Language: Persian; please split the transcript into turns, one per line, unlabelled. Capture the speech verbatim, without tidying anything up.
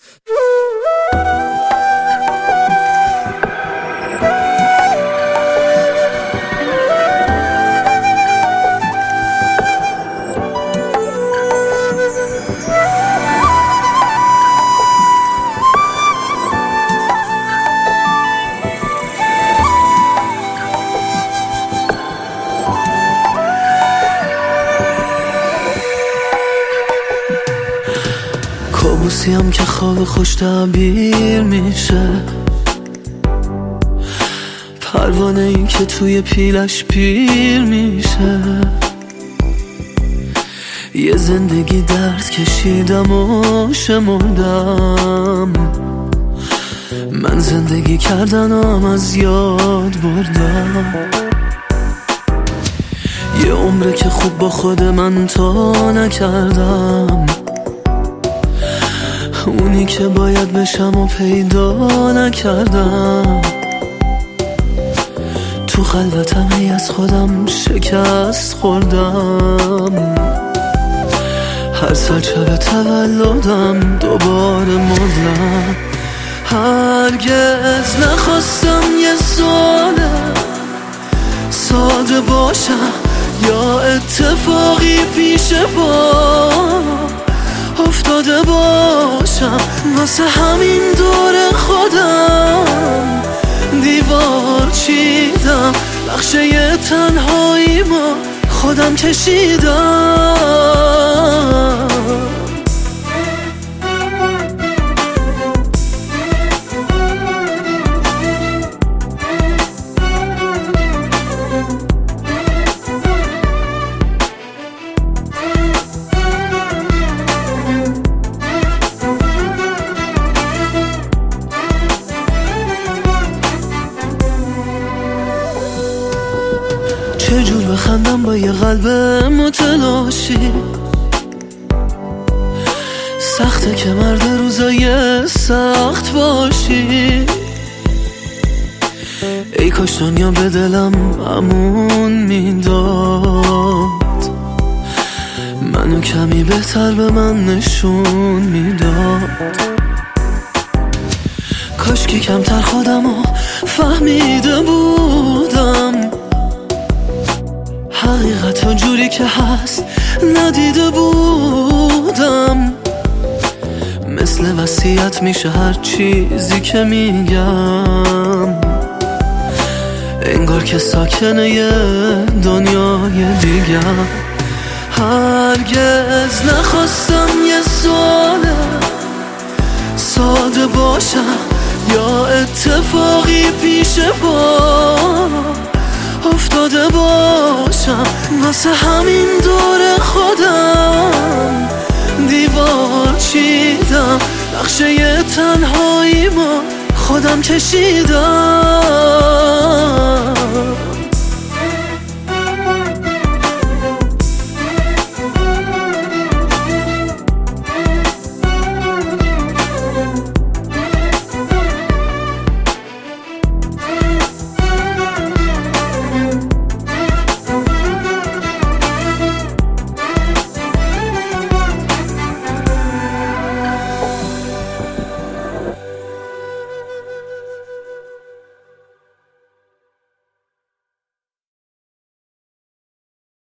کابوسیم که خواب خوش تعبیر میشه، پروانه این که توی پیلش پیر میشه. یه زندگی درد کشیدم و شمردم، من زندگی کردنم از یاد بردم. یه عمره که خوب با خود من تا نکردم، اونی که باید بشم و پیدا نکردم. تو خلوتم هی از خودم شکست خوردم، هر سال شب تولدم دوباره مردم. هرگز نخواستم یه ساله ساده باشم یا اتفاقی پیش پا افتاده باشم، واسه همین دور خودم دیوار چیدم، بخشه ی تنهایی ما خودم کشیدم. چجور بخندم با یه قلب متلاشی، سخته که مرد روزای سخت باشی. ای کاش دنیا به دلم امون میداد، منو کمی بهتر به من نشون میداد. کاش که کمتر خودمو فهمیده بودم، حقیقت و جوری که هست ندیده بودم. مثل وصیت میشه هر چیزی که میگم، انگار که ساکنه یه دنیای دیگم. هرگز نخواستم یه ساله ساده باشم یا اتفاقی پیش پا افتاده باشم، واسه همین دور خودم دیوار چیدم، بخشه ی تنهایی ما خودم کشیدم.